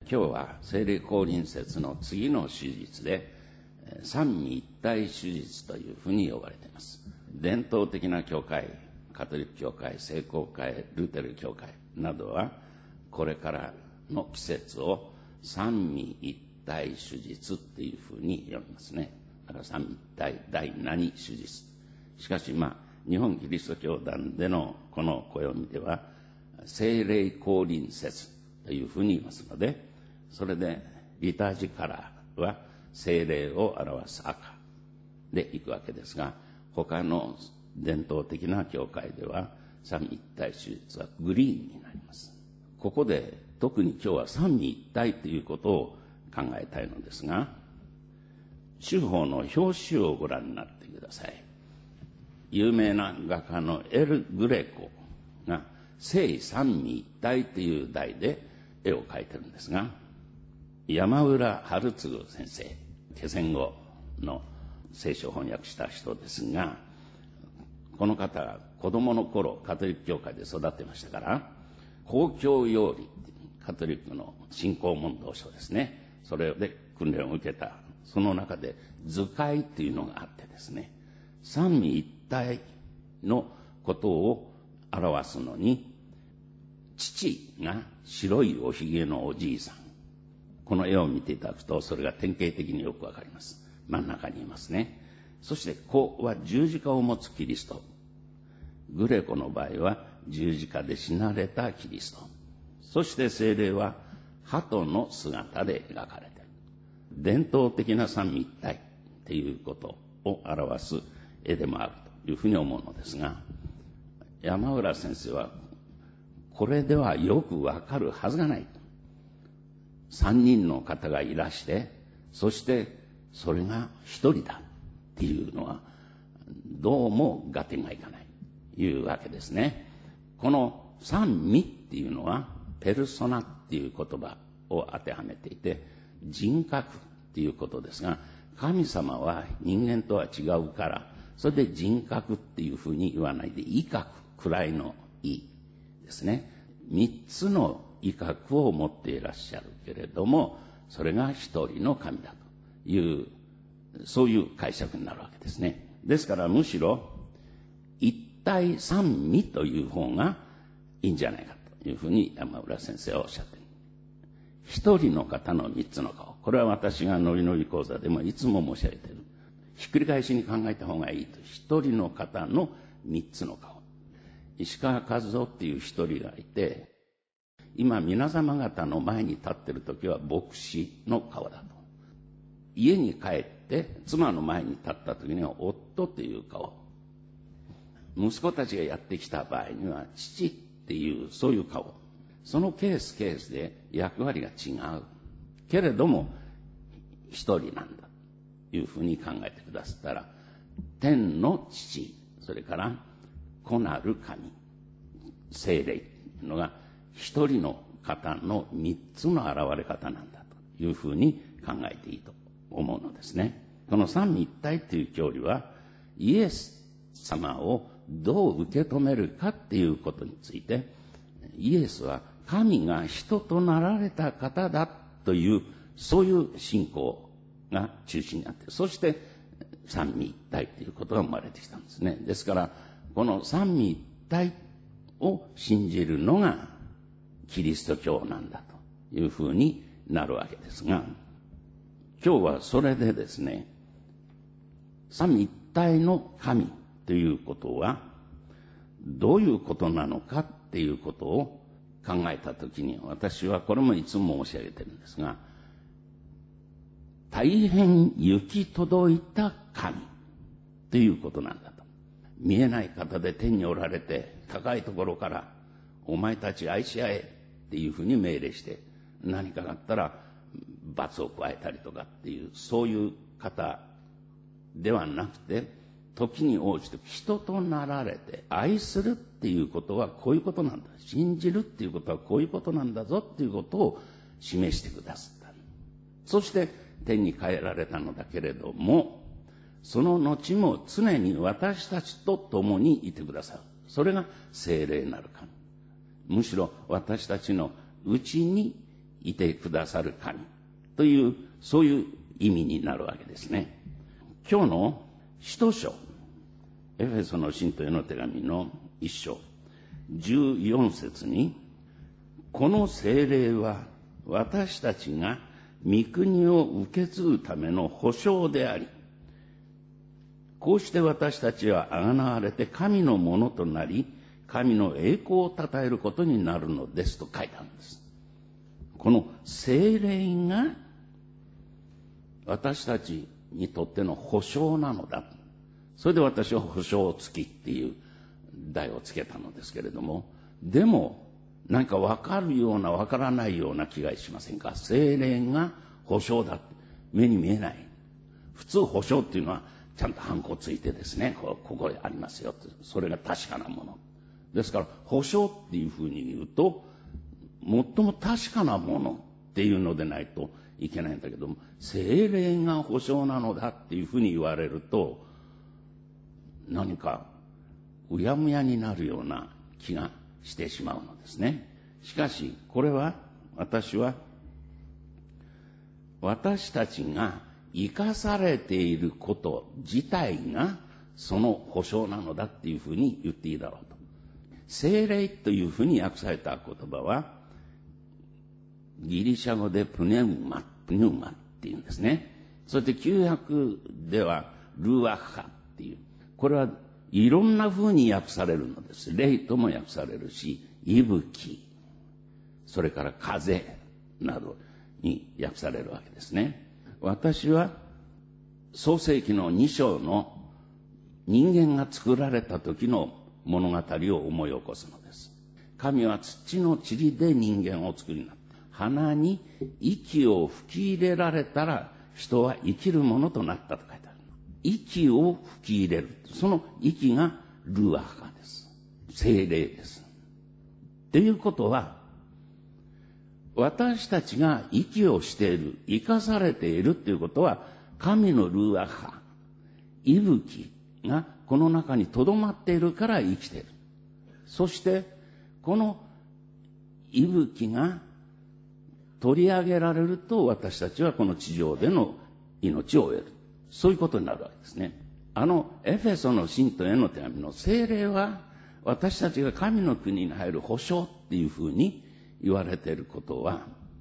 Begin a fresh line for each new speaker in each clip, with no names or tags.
今日は聖霊降臨説の次の手術で三位一体手術というふうに呼ばれています。伝統的な教会、カトリック教会、聖公会、ルーテル教会などはこれからの季節を三位一体手術っていうふうに呼びますね。だから三位一体第何手術。しかし日本キリスト教団でのこの暦では聖霊降臨説というふうに言いますので、それでリタージカラーは聖霊を表す赤でいくわけですが、他の伝統的な教会では三位一体手術はグリーンになります。ここで特に今日は三位一体ということを考えたいのですが、手法の表紙をご覧になってください。有名な画家のエル・グレコが聖三位一体という題で絵を描いてるんですが、山浦春次先生、気仙語の聖書を翻訳した人ですが、この方が子供の頃カトリック教会で育ってましたから、公教要理、カトリックの信仰問答書ですね、それで訓練を受けた。その中で図解というのがあってですね、三位一体のことを表すのに、父が白いおひげのおじいさん、この絵を見ていただくとそれが典型的によくわかります。真ん中にいますね。そして子は十字架を持つキリスト。グレコの場合は十字架で死なれたキリスト。そして聖霊は鳩の姿で描かれている。伝統的な三位一体ということを表す絵でもあるというふうに思うのですが、山浦先生はこれではよくわかるはずがない。三人の方がいらして、そしてそれが一人だっていうのはどうも合点がいかないというわけですね。この三位っていうのはペルソナっていう言葉を当てはめていて、人格っていうことですが、神様は人間とは違うから、それで人格っていうふうに言わないで、威嚇、位の威ですね。三つの威嚇を持っていらっしゃるけれども、それが一人の神だという、そういう解釈になるわけですね。ですからむしろ一体三位という方がいいんじゃないかというふうに山浦先生はおっしゃっている。一人の方の三つの顔、これは私がノリノリ講座でもいつも申し上げている。ひっくり返しに考えた方がいいと。一人の方の三つの顔。石川和夫っていう一人がいて、今皆様方の前に立っている時は牧師の顔だと。家に帰って妻の前に立った時には夫という顔。息子たちがやってきた場合には父っていうそういう顔。そのケースで役割が違う。けれども一人なんだというふうに考えてくださったら、天の父、それから子なる神、聖霊というのが一人の方の三つの現れ方なんだというふうに考えていいと思うのですね。この三位一体という教理はイエス様をどう受け止めるかっていうことについて、イエスは神が人となられた方だというそういう信仰が中心にあって、そして三位一体ということが生まれてきたんですね。ですからこの三位一体を信じるのがキリスト教なんだというふうになるわけですが、今日はそれでですね、三位一体の神ということはどういうことなのかっていうことを考えたときに、私はこれもいつも申し上げてるんですが、大変行き届いた神ということなんだと。見えない方で天におられて、高いところからお前たち愛し合えっていうふうに命令して、何かがあったら罰を加えたりとかっていう、そういう方ではなくて、時に応じて人となられて、愛するっていうことはこういうことなんだ、信じるっていうことはこういうことなんだぞっていうことを示してくださった。そして天に帰られたのだけれども、その後も常に私たちと共にいてくださる。それが聖霊なる神。むしろ私たちのうちにいてくださる神という、そういう意味になるわけですね。今日の使徒書、エフェソの信徒への手紙の1章14節に、この聖霊は私たちが御国を受け継ぐための保証であり、こうして私たちは贖われて神のものとなり、神の栄光を称えることになるのですと書いてあるんです。この聖霊が私たちにとっての保証なのだ。それで私は保証付きっていう題をつけたのですけれども、でも何か分かるような分からないような気がしませんか。聖霊が保証だ。目に見えない。普通保証っていうのはちゃんとハンコついてですね、ここにありますよ。それが確かなもの。ですから保証っていうふうに言うと、最も確かなものっていうのでないといけないんだけども、聖霊が保証なのだっていうふうに言われると、何かうやむやになるような気がしてしまうのですね。しかしこれは、私たちが生かされていること自体がその保証なのだっていうふうに言っていいだろうと。聖霊というふうに訳された言葉はギリシャ語でプネウマっていうんですね。そして旧約ではルワッハっていう、これはいろんな風に訳されるのです。霊とも訳されるし、息吹、それから風などに訳されるわけですね。私は創世記の2章の人間が作られた時の物語を思い起こすのです。神は土の塵で人間を作りになった。鼻に息を吹き入れられたら人は生きるものとなったと書いてある。息を吹き入れる。その息がルアハです。聖霊です。ということは、私たちが息をしている、生かされているということは、神のルアハ、息吹がこの中に留まっているから生きている。そしてこの息吹が取り上げられると、私たちはこの地上での命を得る。そういうことになるわけですね。エフェソの信徒への手紙の聖霊は、私たちが神の国に入る保証っていうふうに言われていることは、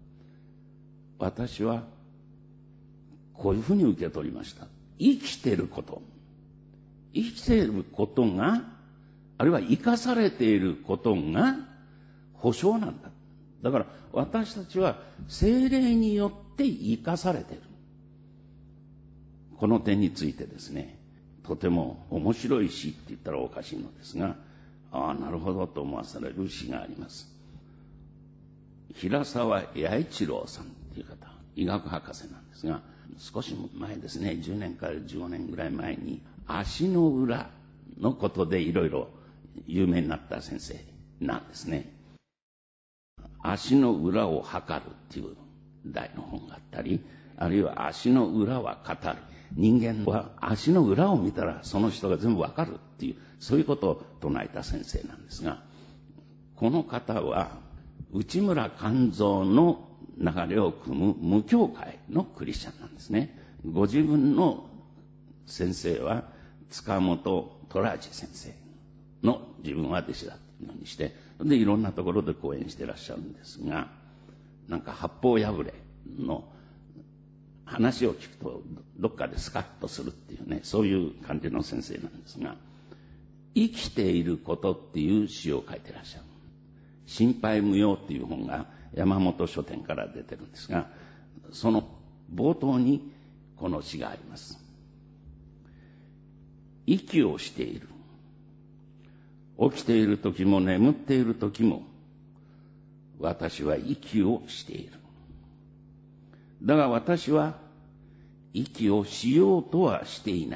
私はこういうふうに受け取りました。生きていること、生きていることが、あるいは生かされていることが保証なんだ。だから私たちは聖霊によって生かされている。この点についてですね、とても面白い詩って言ったらおかしいのですが、なるほどと思わされる詩があります。平沢弥一郎さんという方、医学博士なんですが、少し前ですね、10年から15年ぐらい前に足の裏のことでいろいろ有名になった先生なんですね。足の裏を測るっていう題の本があったり、あるいは足の裏は語る。人間は足の裏を見たらその人が全部わかるっていう、そういうことを唱えた先生なんですが、この方は内村勘三の流れを組む無教会のクリスチャンなんですね。ご自分の先生は塚本虎次先生の自分は弟子だというのにして、でいろんなところで講演してらっしゃるんですが、なんか八方破れの話を聞くとどっかでスカッとするっていうね、そういう感じの先生なんですが、生きていることっていう詩を書いてらっしゃる。心配無用っていう本が山本書店から出てるんですが、その冒頭にこの詩があります。息をしている。起きている時も眠っている時も私は息をしている。だが私は息をしようとはしていない。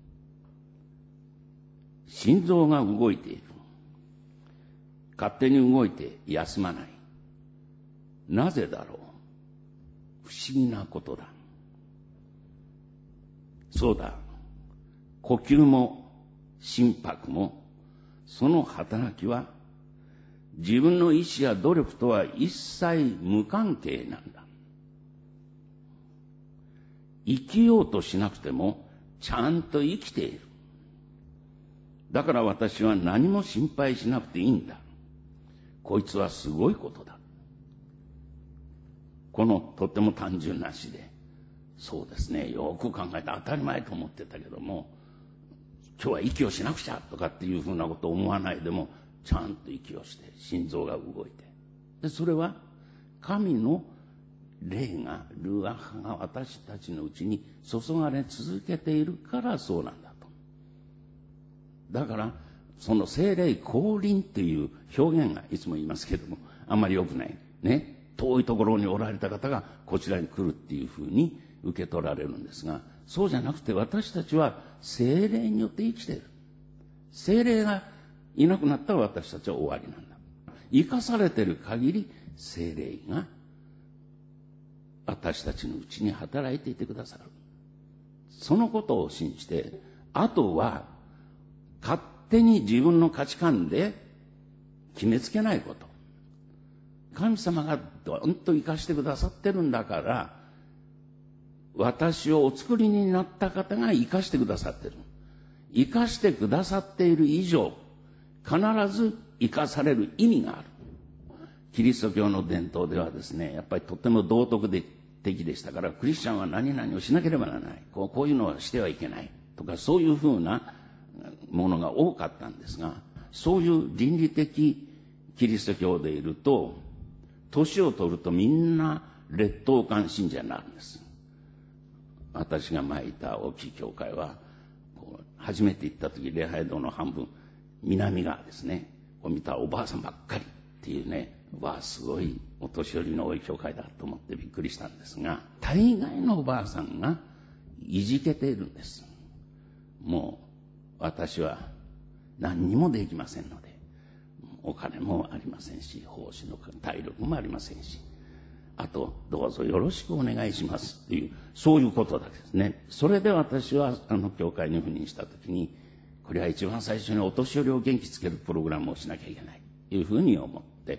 心臓が動いている。勝手に動いて休まない。なぜだろう。不思議なことだ。そうだ。呼吸も心拍もその働きは自分の意志や努力とは一切無関係なんだ。生きようとしなくてもちゃんと生きている。だから私は何も心配しなくていいんだ。こいつはすごいことだ。このとっても単純な詩で、そうですね、よく考えて当たり前と思ってたけども、今日は息をしなくちゃとかっていうふうなことを思わないでも、ちゃんと息をして心臓が動いて、でそれは神の霊が、ルアハが私たちのうちに注がれ続けているからそうなんだと。だからその聖霊降臨っていう表現がいつも言いますけども、あんまり良くないね。遠いところにおられた方がこちらに来るっていうふうに受け取られるんですが、そうじゃなくて私たちは聖霊によって生きている。聖霊がいなくなったら私たちは終わりなんだ。生かされている限り聖霊が私たちのうちに働いていてくださる。そのことを信じて、あとは勝手に自分の価値観で決めつけないこと。神様がどんと生かしてくださってるんだから、私をお作りになった方が生かしてくださってる。生かしてくださっている以上、必ず生かされる意味がある。キリスト教の伝統ではですね、やっぱりとても道徳的でしたから、クリスチャンは何々をしなければならない。こういうのはしてはいけない。とか、そういうふうなものが多かったんですが、そういう倫理的キリスト教でいると、年を取るとみんな劣等感信者になるんです。私が前いた大きい教会は、初めて行った時、礼拝堂の半分、南側ですね。見たおばあさんばっかりっていうね、すごいお年寄りの多い教会だと思ってびっくりしたんですが、大概のおばあさんがいじけているんです。もう私は何にもできませんので、お金もありませんし、奉仕の体力もありませんし、あとどうぞよろしくお願いしますっていう、そういうことだけですね。それで私は教会に赴任したときに、これは一番最初にお年寄りを元気つけるプログラムをしなきゃいけないというふうに思って、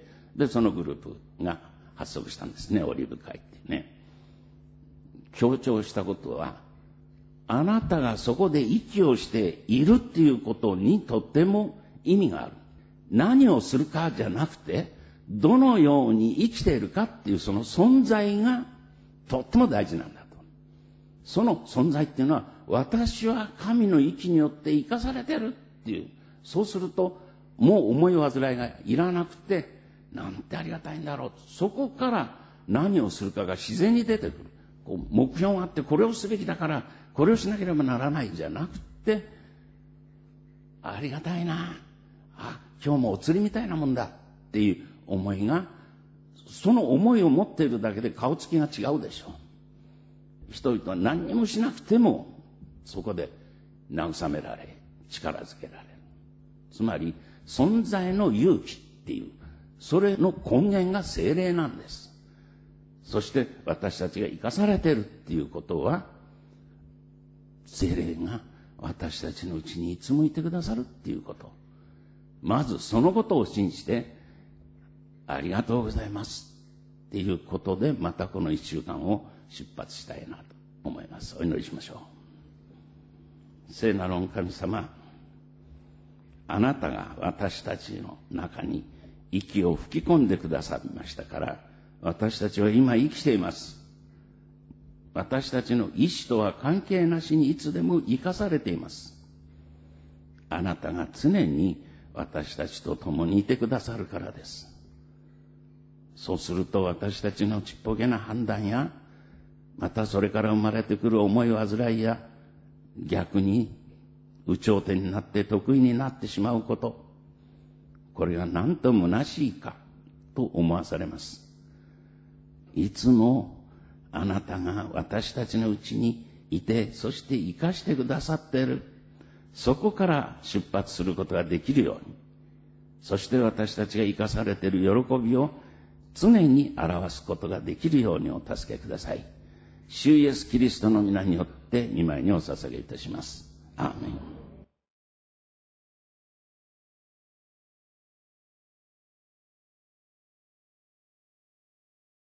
でそのグループが発足したんですね。オリーブ会ってね。強調したことは、あなたがそこで息をしているっていうことにとっても意味がある。何をするかじゃなくて、どのように生きているかっていうその存在がとっても大事なんだと。その存在っていうのは、私は神の息によって生かされてるっていう。そうするともう思い煩いがいらなくて、なんてありがたいんだろう。そこから何をするかが自然に出てくる。目標があって、これをすべきだからこれをしなければならないんじゃなくて、ありがたいな、今日もお釣りみたいなもんだっていう思いが、その思いを持っているだけで顔つきが違うでしょう。人々は何にもしなくてもそこで慰められ、力づけられる。つまり存在の勇気っていう、それの根源が聖霊なんです。そして私たちが生かされているっていうことは、聖霊が私たちのうちにいつもいてくださるっていうこと。まずそのことを信じて、ありがとうございますっていうことで、またこの1週間を出発したいなと思います。お祈りしましょう。聖なる御神様、あなたが私たちの中に息を吹き込んでくださいましたから、私たちは今生きています。私たちの意志とは関係なしにいつでも生かされています。あなたが常に私たちと共にいてくださるからです。そうすると私たちのちっぽけな判断や、またそれから生まれてくる思い煩いや、逆に有頂天になって得意になってしまうこと、これがなんと虚しいかと思わされます。いつもあなたが私たちのうちにいて、そして生かしてくださっている。そこから出発することができるように、そして私たちが生かされている喜びを常に表すことができるようにお助けください。主イエスキリストの皆によって御前にお捧げいたします。アーメン。